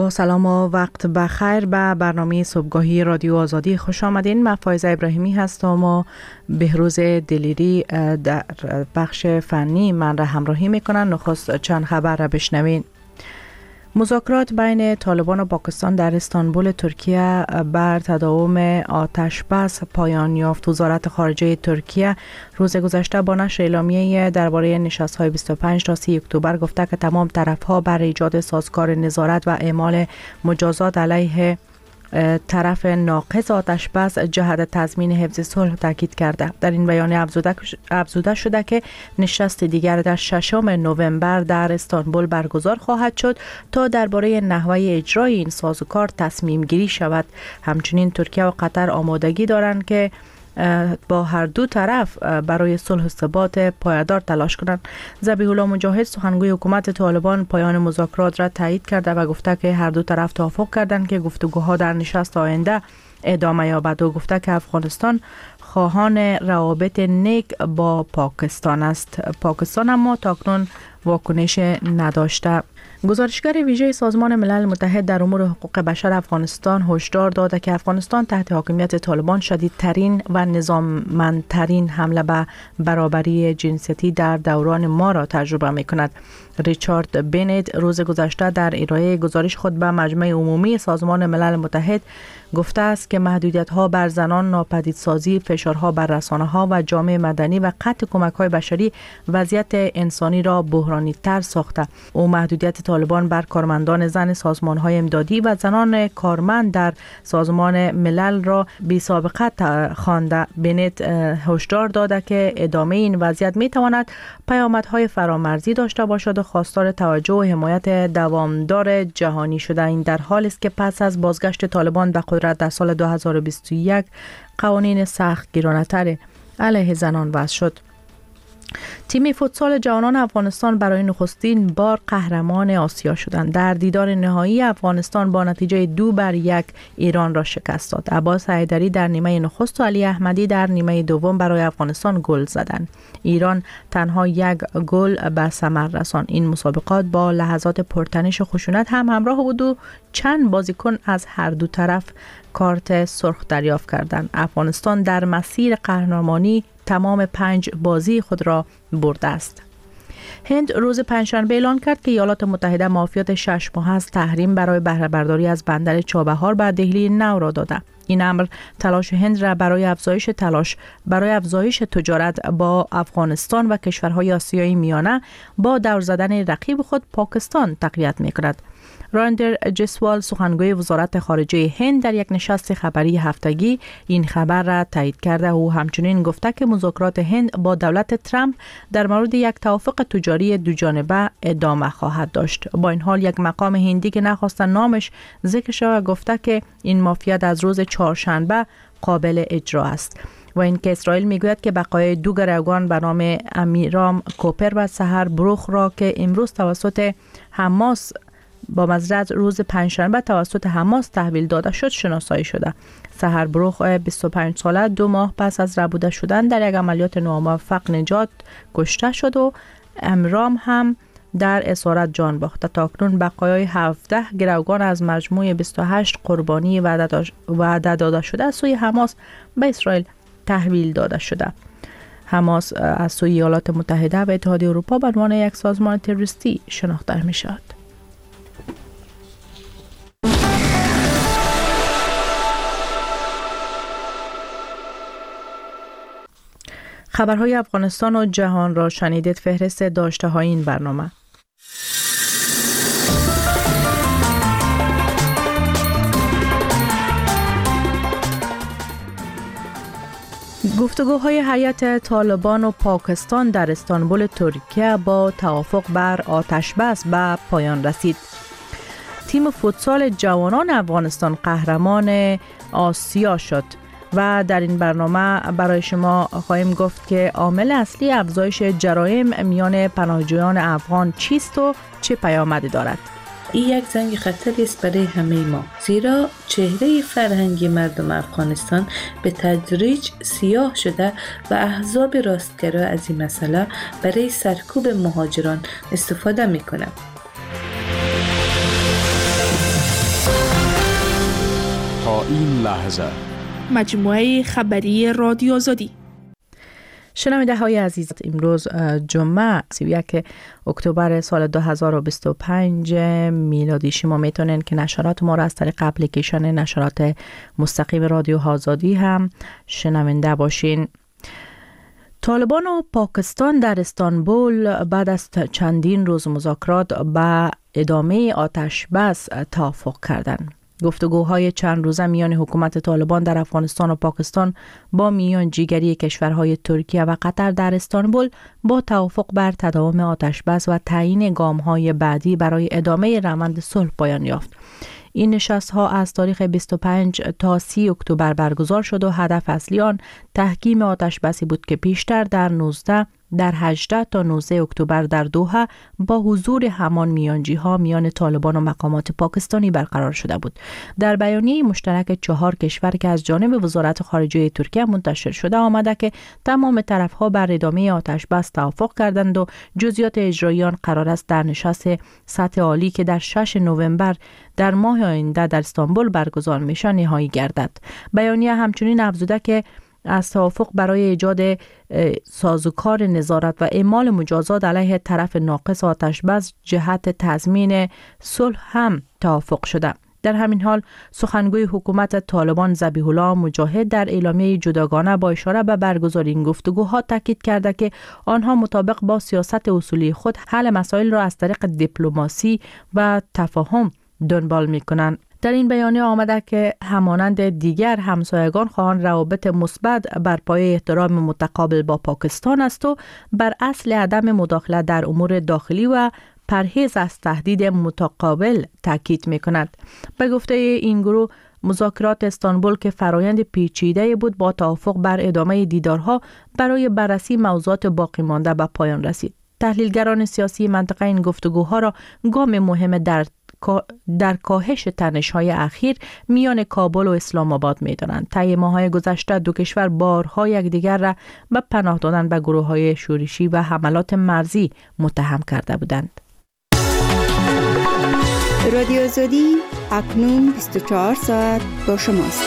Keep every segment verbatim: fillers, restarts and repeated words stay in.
با سلام و وقت بخیر به برنامه صبحگاهی رادیو آزادی خوش آمدین. من فایزه ابراهیمی هستم و بهروز دلیری در بخش فنی من را همراهی میکنن. نخست چند خبر را بشنوین. مذاکرات بین طالبان و پاکستان در استانبول ترکیه بر تداوم آتش بس پایان یافت. وزارت خارجه ترکیه روز گذشته با نشر اعلامیه درباره نشست‌های بیست و پنج تا سی اکتبر گفته که تمام طرف‌ها بر ایجاد سازگار نظارت و اعمال مجازات علیه طرف ناقض آتش بس جهت تضمین حفظ صلح تاکید کرده. در این بیانیه افزوده, افزوده شده که نشست دیگر در ششم نوامبر در استانبول برگزار خواهد شد تا درباره نحوه اجرای این سازوکار تصمیم گیری شود. همچنین ترکیه و قطر آمادگی دارند که با هر دو طرف برای صلح و ثبات پایدار تلاش کنند. ذبیح الله مجاهد سخنگوی حکومت طالبان پایان مذاکرات را تایید کرده و گفته که هر دو طرف توافق کردند که گفتگوها در نشست آینده ادامه یابد و گفته که افغانستان خواهان روابط نیک با پاکستان است. پاکستان اما تاکنون واکنش نداشته. گزارشگر ویژه سازمان ملل متحد در امور حقوق بشر افغانستان هشدار داده که افغانستان تحت حاکمیت طالبان شدیدترین و نظاممندترین حمله به برابری جنسیتی در دوران ما را تجربه می کند. ریچارد بنت روز گذشته در ارائه گزارش خود به مجمع عمومی سازمان ملل متحد گفته است که محدودیت‌ها بر زنان، ناپدیدسازی، فشارها بر رسانه‌ها و جامعه مدنی و قطع کمک‌های بشری وضعیت انسانی را بحرانی‌تر ساخته. او محدودیت طالبان بر کارمندان زن سازمان‌های امدادی و زنان کارمند در سازمان ملل را بی‌سابقه خوانده. بنت هشدار داده که ادامه این وضعیت می‌تواند پیامدهای فرامرزی داشته باشد و خواستار توجه و حمایت دوامدار جهانی شده. این در حالی است که پس از بازگشت طالبان به قدرت در سال دو هزار و بیست و یک قوانین سخت گیرانه‌تر علیه زنان وضع شد. تیم فوتسال جوانان افغانستان برای نخستین بار قهرمان آسیا شدند. در دیدار نهایی افغانستان با نتیجه دو بر یک ایران را شکست داد. عباس حیدری در نیمه نخست و علی احمدی در نیمه دوم برای افغانستان گل زدند. ایران تنها یک گل به ثمر رساند. این مسابقات با لحظات پرتنش و خشونت هم همراه بود و چند بازیکن از هر دو طرف کارت سرخ دریافت کردند. افغانستان در مسیر قهرمانی تمام پنج بازی خود را برده است. هند روز پنجشنبه اعلان کرد که ایالات متحده معافیت شش ماه از تحریم برای بهره برداری از بندر چابهار به دهلی نو را داده. این امر تلاش هند را برای افزایش تلاش برای افزایش تجارت با افغانستان و کشورهای آسیای میانه با دور زدن رقیب خود پاکستان تقویت می‌کند. راندر جسوال سخنگوی وزارت خارجه هند در یک نشست خبری هفتگی این خبر را تایید کرده. او همچنین گفته که مذاکرات هند با دولت ترامپ در مورد یک توافق تجاری دوجانبه ادامه خواهد داشت. با این حال یک مقام هندی که نخواست نامش ذکر شود گفته که این معافیت از روز چهارشنبه قابل اجرا است. و اینکه اسرائیل میگوید که بقایای دو گروگان به نام امیرام کوپر و سحر بروخ را که امروز توسط حماس با مزرعه روز پنجشنبه توسط حماس تحویل داده شد شناسایی شده. سحر بروخ بیست و پنج ساله دو ماه پس از ربوده شدن در یک عملیات ناموفق نجات کشته شد و امرام هم در اسارت جان باخت. تاکنون بقایای هفده گروگان از مجموع بیست و هشت قربانی وعده داده شده سوی حماس به اسرائیل تحویل داده شده. حماس از سوی ایالات متحده و اتحادیه اروپا به عنوان یک سازمان تروریستی شناخته می شود. خبرهای افغانستان و جهان را شنیدید. فهرست داشته های این برنامه. گفتگوهای هیئت طالبان و پاکستان در استانبول ترکیه با توافق بر آتش بس به پایان رسید. تیم فوتسال جوانان افغانستان قهرمان آسیا شد و در این برنامه برای شما خواهیم گفت که عامل اصلی افزایش جرایم میان پناهجویان افغان چیست و چه پیامدی دارد. این یک زنگ خطری است برای همه ما، زیرا چهره فرهنگی مردم افغانستان به تدریج سیاه شده و احزاب راستگرا از این مسئله برای سرکوب مهاجران استفاده می‌کنند. این لحظه مجموعه خبری رادیو آزادی. شنونده های عزیز، امروز جمعه سی و یک اکتبر سال دو هزار و بیست و پنج میلادی شما میتونین که نشرات ما را از طریق اپلیکیشن نشرات مستقیم رادیو آزادی هم شنونده باشین. طالبان و پاکستان در استانبول بعد از چندین روز مذاکرات به ادامه آتش بس توافق کردند. گفتگوهای چند روزه میان حکومت طالبان در افغانستان و پاکستان با میانجیگری کشورهای ترکیه و قطر در استانبول با توافق بر تداوم آتش بس و تعیین گام‌های بعدی برای ادامه روند صلح پایان یافت. این نشست‌ها از تاریخ بیست و پنج تا سی اکتبر برگزار شد و هدف اصلی آن تحکیم آتش بسی بود که پیشتر در نوزده در هجده تا نوزده اکتبر در دوحه با حضور همان میانجی‌ها میان طالبان و مقامات پاکستانی برقرار شده بود. در بیانیه مشترک چهار کشور که از جانب وزارت خارجه ترکیه منتشر شده آمده که تمام طرف‌ها بر ادامه آتش بس توافق کردند و جزئیات اجرایی آن قرار است در نشست سطح عالی که در شش نوامبر در ماه آینده در استانبول برگزار میشه نهایی گردد. بیانیه همچنین افزوده که از توافق برای ایجاد سازوکار نظارت و اعمال مجازات علیه طرف ناقص آتش بس جهت تضمین صلح هم توافق شده. در همین حال سخنگوی حکومت طالبان ذبیح الله مجاهد در اعلامیه جداگانه با اشاره به برگزاری این گفتگوها تاکید کرده که آنها مطابق با سیاست اصولی خود حل مسائل را از طریق دیپلماسی و تفاهم دنبال می‌کنند. در این بیانیه آمده که همانند دیگر همسایگان خواهان روابط مثبت بر پایه احترام متقابل با پاکستان است و بر اصل عدم مداخله در امور داخلی و پرهیز از تهدید متقابل تاکید می‌کند. به گفته این گروه مذاکرات استانبول که فرایند پیچیده بود با توافق بر ادامه دیدارها برای بررسی موضوعات باقی مانده به پایان رسید. تحلیلگران سیاسی منطقه این گفتگوها را گام مهم در در کاهش تنش‌های اخیر میان کابل و اسلام آباد می‌دانند. طی ماه‌های گذشته دو کشور بارها یکدیگر را به پناه دادن به گروه‌های شورشی و حملات مرزی متهم کرده بودند. رادیو آزادی اکنون بیست و چهار ساعت با شماست.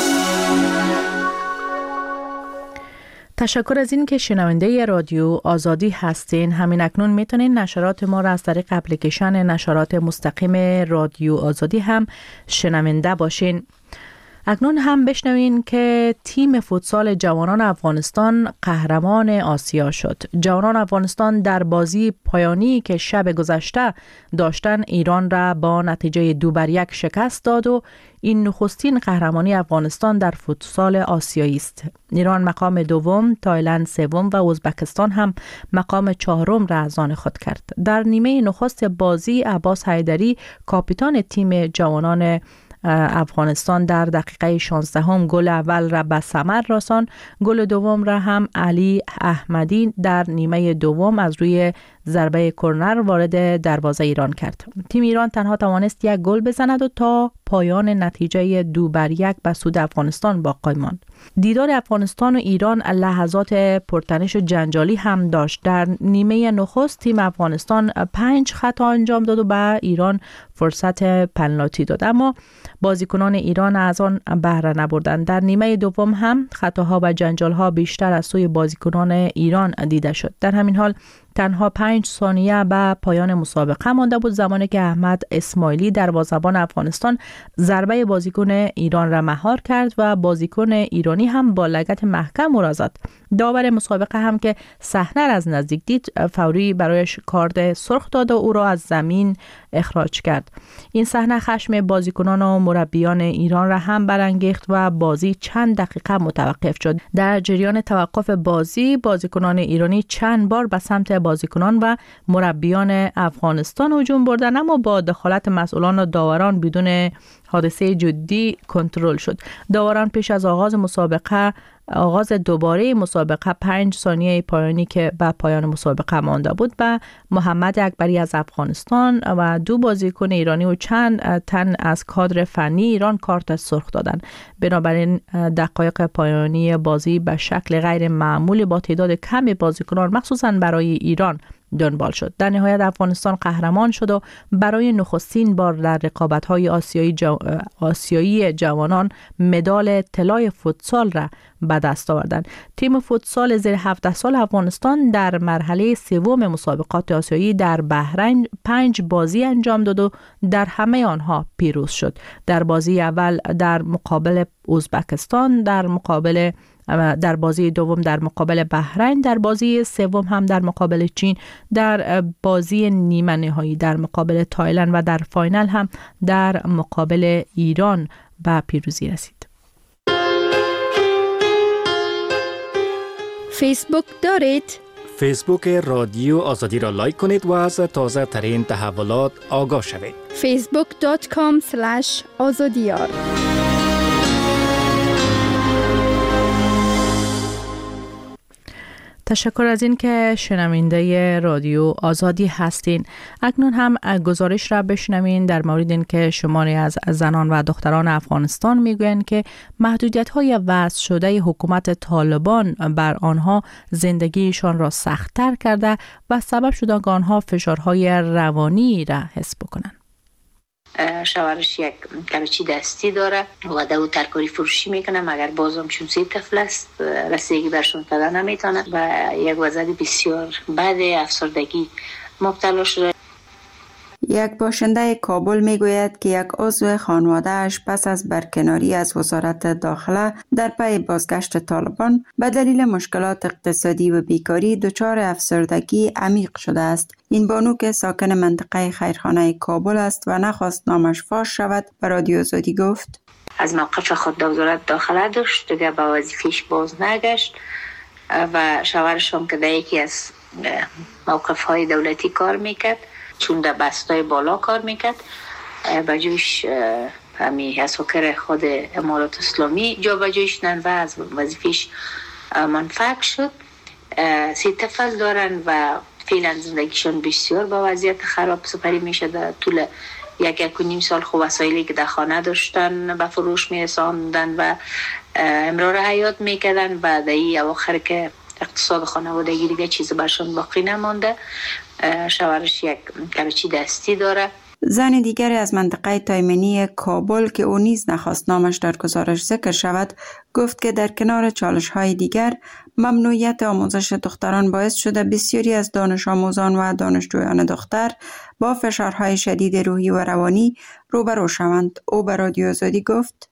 تشکر از این که شنونده رادیو آزادی هستین. همین اکنون میتونین نشرات ما را از طریق اپلیکیشن نشرات مستقیم رادیو آزادی هم شنونده باشین. اکنون هم بشنوین که تیم فوتسال جوانان افغانستان قهرمان آسیا شد. جوانان افغانستان در بازی پایانی که شب گذشته داشتن ایران را با نتیجه دو بر یک شکست داد و این نخستین قهرمانی افغانستان در فوتسال آسیایی است. ایران مقام دوم، تایلند سوم و ازبکستان هم مقام چهارم را از آن خود کرد. در نیمه نخست بازی عباس حیدری کاپیتان تیم جوانان افغانستان در دقیقه شانزده هم گل اول را به ثمر رساند. گل دوم را هم علی احمدی در نیمه دوم از روی ضربه کرنر وارد دروازه ایران کرد. تیم ایران تنها توانست یک گل بزند و تا پایان نتیجه دو بر یک به سود افغانستان باقی ماند. دیدار افغانستان و ایران لحظات پرتنش و جنجالی هم داشت. در نیمه نخست تیم افغانستان پنج خطا انجام داد و به ایران فرصت پنالتی داد، اما بازیکنان ایران از آن بهره نبردند. در نیمه دوم هم خطاها و جنجالها بیشتر از سوی بازیکنان ایران دیده شد. در همین حال تنها پنج ثانیه به پایان مسابقه مانده بود زمانی که احمد اسماعیلی دروازه‌بان افغانستان ضربه بازیکن ایران را مهار کرد و بازیکن ایرانی هم با لگد محکم او را زد. داور مسابقه هم که صحنه را از نزدیک دید فوری برایش کارت سرخ داد و او را از زمین اخراج کرد. این صحنه خشم بازیکنان و مربیان ایران را هم برانگیخت و بازی چند دقیقه متوقف شد. در جریان توقف بازی بازیکنان ایرانی چند بار به سمت بازیکنان و مربیان افغانستان هجوم بردند، اما با دخالت مسئولان و داوران بدون حادثه جدی کنترل شد. داوران پیش از آغاز مسابقه آغاز دوباره مسابقه پنج ثانیه پایانی که به پایان مسابقه مانده بود به محمد اکبری از افغانستان و دو بازیکن ایرانی و چند تن از کادر فنی ایران کارت سرخ دادند. بنابراین دقایق پایانی بازی به شکل غیر معمولی با تعداد کمی بازیکنان مخصوصا برای ایران دنبال شد. در نهایت افغانستان قهرمان شد و برای نخستین بار در رقابت‌های آسیایی جو... آسیایی جوانان مدال طلای فوتسال را به دست آوردند. تیم فوتسال زیر هفده سال افغانستان در مرحله سوم مسابقات آسیایی در بحرین پنج بازی انجام داد و در همه آنها پیروز شد. در بازی اول در مقابل ازبکستان، در مقابل در بازی دوم در مقابل بحرین، در بازی سوم هم در مقابل چین، در بازی نیمه نهایی در مقابل تایلند و در فاینال هم در مقابل ایران به پیروزی رسید. فیسبوک دارید؟ فیسبوک رادیو آزادی را لایک کنید و از تازه ترین تحولات آگاه شوید. فیسبوک دات کام اسلش آزادیار. تشکر از این که شنونده رادیو آزادی هستین. اکنون هم گزارش را بشنوین در مورد این که شماری از زنان و دختران افغانستان میگویند که محدودیت‌های وضع شده حکومت طالبان بر آنها زندگیشان را سخت‌تر کرده و سبب شده که آنها فشارهای روانی را حس بکنند. شوهرش یک کلوچی دستی داره و دو ترکاری فروشی میکنه، مگر بازم چون سه طفل است رسیدگی برشون پیدا نمیتونه و یک وضعیت بسیار بد افسردگی مبتلا شده. یک باشنده کابل میگوید که یک عضو خانواده‌اش پس از برکناری از وزارت داخله در پی بازگشت طالبان به دلیل مشکلات اقتصادی و بیکاری دچار افسردگی عمیق شده است. این بانو که ساکن منطقه خیرخانه کابل است و نخواست نامش فاش شود به رادیو آزادی گفت از موقف خود در وزارت داخله داشت، دیگه به وظیفه‌اش باز نگشت و شوهرش هم که در یکی از موقف‌های دولتی کار میکرد، چون در بستای بالا کار میکرد، بجوش همی از حکر خود امارات اسلامی جا بجوش نن و از وظیفیش منفعک شد. سی طفل دارن و فعلا زندگیشون بسیار با وضعیت خراب سپری میشه. در طول یک یک و نیم سال خوب وسایلی که در خانه داشتن به فروش میرساندن و امرار حیات میکردن و در این اواخر که اقتصاد خانوادگی دیگه چیز برشون باقی نمانده. شوهرش یک کلوچی دستی داره. زن دیگری از منطقه تایمنی کابل که او نیز نخواست نامش در گزارش ذکر شود گفت که در کنار چالش‌های دیگر ممنوعیت آموزش دختران باعث شده بسیاری از دانش آموزان و دانشجویان دختر با فشارهای شدید روحی و روانی روبرو شوند. او به رادیو آزادی گفت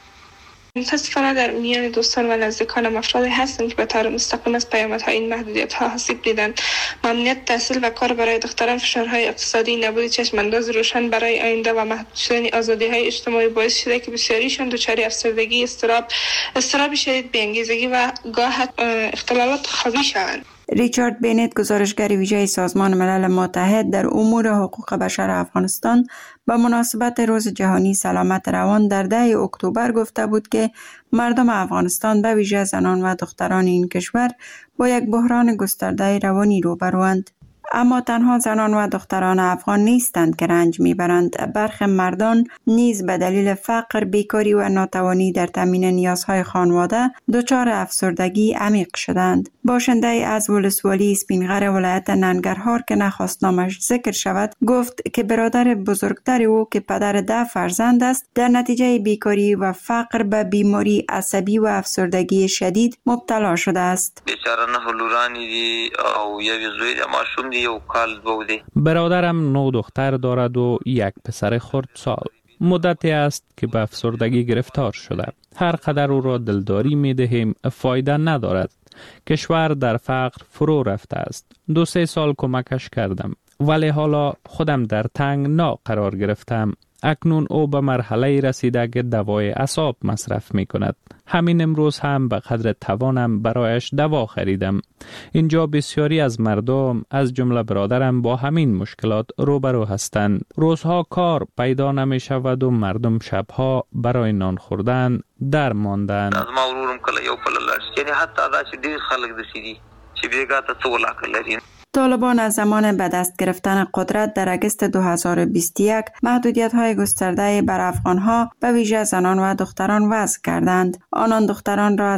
متاسفانه در میان دوستان و نزدیکانم افرادی هستند که به طور مستقیم از پیامدهای این محدودیت‌ها آسیب دیدند. ممنوعیت تحصیل و کار برای دختران، فشارهای اقتصادی، نبود چشمانداز روشن برای آینده و محدود شدن آزادی‌های اجتماعی باعث شده که بسیاریشان دچار افسردگی، اضطراب، اضطراب شدید، بی‌انگیزگی و گاه اختلالات خوابی شوند. ریچارد بینت، گزارشگر ویژه سازمان ملل متحد در امور حقوق بشر افغانستان، به مناسبت روز جهانی سلامت روان در ده اکتبر گفته بود که مردم افغانستان به ویژه زنان و دختران این کشور با یک بحران گسترده روانی روبروند. اما تنها زنان و دختران افغان نیستند که رنج میبرند. برخی مردان نیز به دلیل فقر، بیکاری و ناتوانی در تامین نیازهای خانواده دچار افسردگی عمیق شدند. باشنده از ولسوالی اسپینغر ولایت ننگرهار که نخواست نامش ذکر شود گفت که برادر بزرگتر او که پدر ده فرزند است در نتیجه بیکاری و فقر به بیماری عصبی و افسردگی شدید مبتلا شده است. بیچاره نه لورانی دی او یوی زوی ماشوم دی یو کال بودی. برادرم نو دختر دارد و یک پسر خردسال. مدتی است که به افسردگی گرفتار شده. هر قدر او را دلداری می دهیم فایده ندارد. کشور در فقر فرو رفته است. دو سه سال کمکش کردم ولی حالا خودم در تنگنا قرار گرفتم. اکنون او به مرحله رسیده که دوای اعصاب مصرف می کند. همین امروز هم به قدر توانم برایش دوا خریدم. اینجا بسیاری از مردم از جمله برادرم با همین مشکلات روبرو هستند. روزها کار پیدا نمی شود و مردم شبها برای نان خوردن در ماندن. از ما ورورم کله یو پللش یعنی حتی دا چې ډیر خلک دسیدي چې بیګا ته څو لاک لري. طالبان از زمان به دست گرفتن قدرت در اگست دو هزار و بیست و یک محدودیت‌های گسترده بر افغان‌ها به ویژه زنان و دختران وضع کردند. آنان دختران را